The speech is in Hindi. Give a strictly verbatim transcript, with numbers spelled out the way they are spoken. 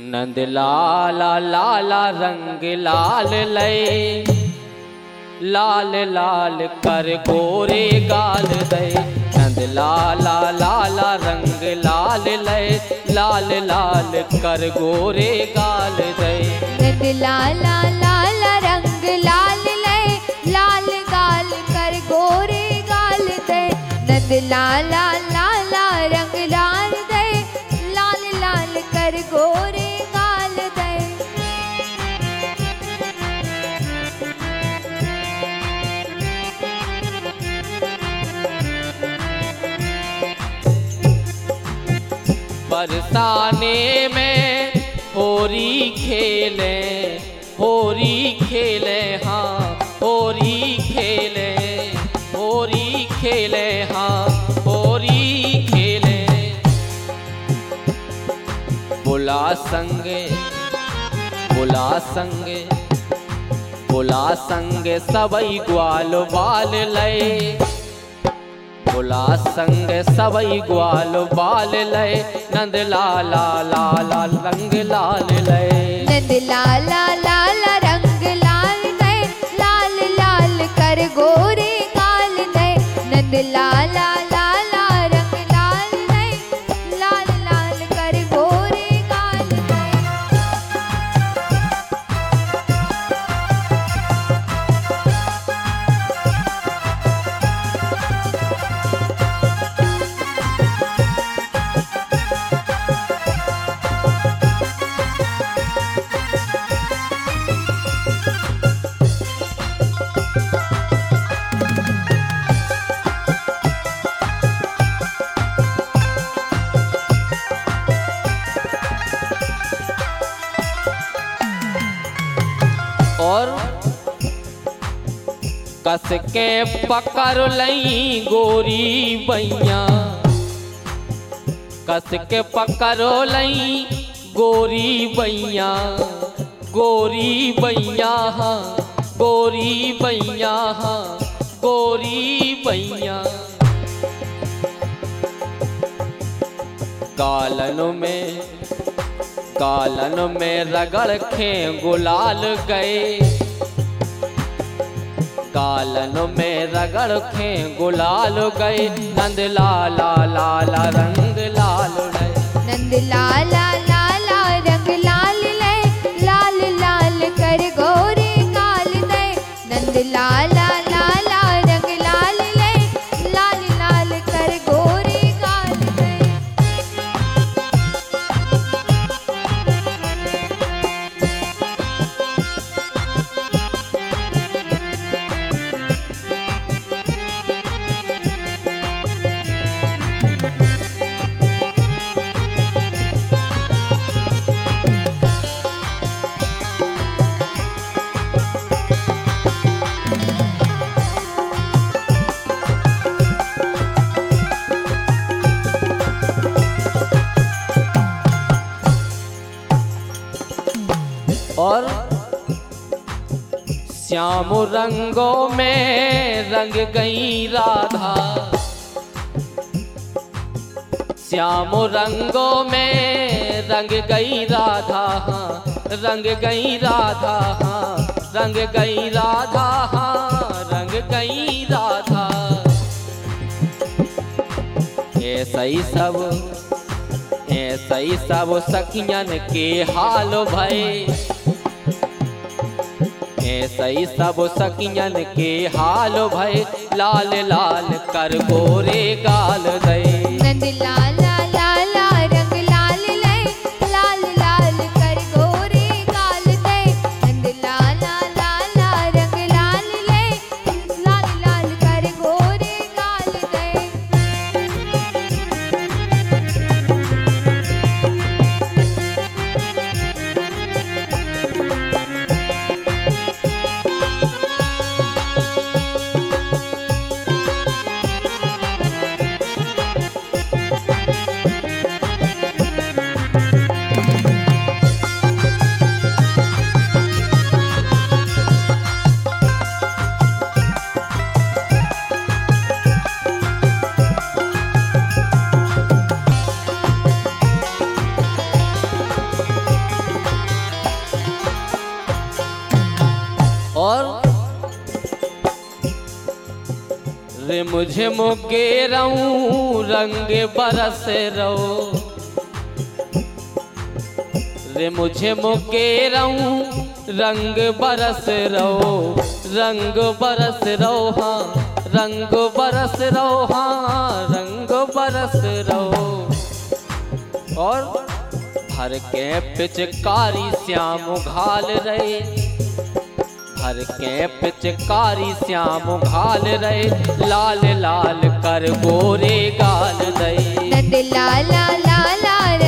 नंद लाला लाला रंग लाल लय, लाल लाल कर गोरे गाल दे। नंद लाला लाला रंग लाल लय, लाल लाल कर गोरे गाल दे। नंद लाला लाला रंग लाल लय, लाल गाल कर गोरे गाल दे। नंद लाला लाला रंग लाल दे, लाल लाल कर गोरे गाल दे। बरसाने में होरी खेले, होरी खेले हाँ होरी खेले, होरी खेले हाँ होरी खेले। बुला संगे बुला संगे बुला संगे सबई ग्वाल बाल लय, बुला संग सबई ग्वाल बाल लय। नंद लाला लाला रंग लाल लय, नंद लाला लाला रंग लाल दे, लाल लाल कर गोरे गाल दे। नंद लाला लाला रंग लाल दे, लाल लाल कर गोरे गाल दे। और कस के पकड़ लई गोरी बैया, कस के पकड़ो लई गोरी बैया, गोरी बैया हाँ गोरी बैया हाँ गोरी बैया। गालन में गालन में रगड़ खे गुलाल गए, गालन में रगड़ खे गुलाल गए। नंद लाला लाला रंग लाल लय, नंद लाला लाला रंग लाल लय, लाल लाल कर गोरे गाल दे। नंद लाला लाला रंग लाल लय, लाल लाल कर गोरे गाल दे। और श्याम रंगों में रंग गई राधा, श्याम रंगों में रंग गई राधा हाँ रंग गई राधा हाँ रंग गई राधा हाँ रंग गई राधा। ऐसा ही सब ऐसा ही सब सखियन के हाल भय, ऐसा ही सब सखियन के हाल भय। लाल लाल कर गोरे गाल दे। नंद लाला लाला रंग लाल लय, लाल लाल कर गोरे गाल दे। नंद लाला लाला रंग लाल लय, लाल लाल कर गोरे गाल दे। रे मुझे मुगे रहूं रंग बरस रहो, रे मुझे मुगे रहूं रंग बरस रहो, रंग बरस रहो हाँ, रंग बरस रहो हाँ, रंग बरस रहो। और भर के पिचकारी श्याम घाल रहे, भर के पिचकारी श्याम घाल रहे, लाल लाल कर गोरे गाल दे। नंद लाला लाला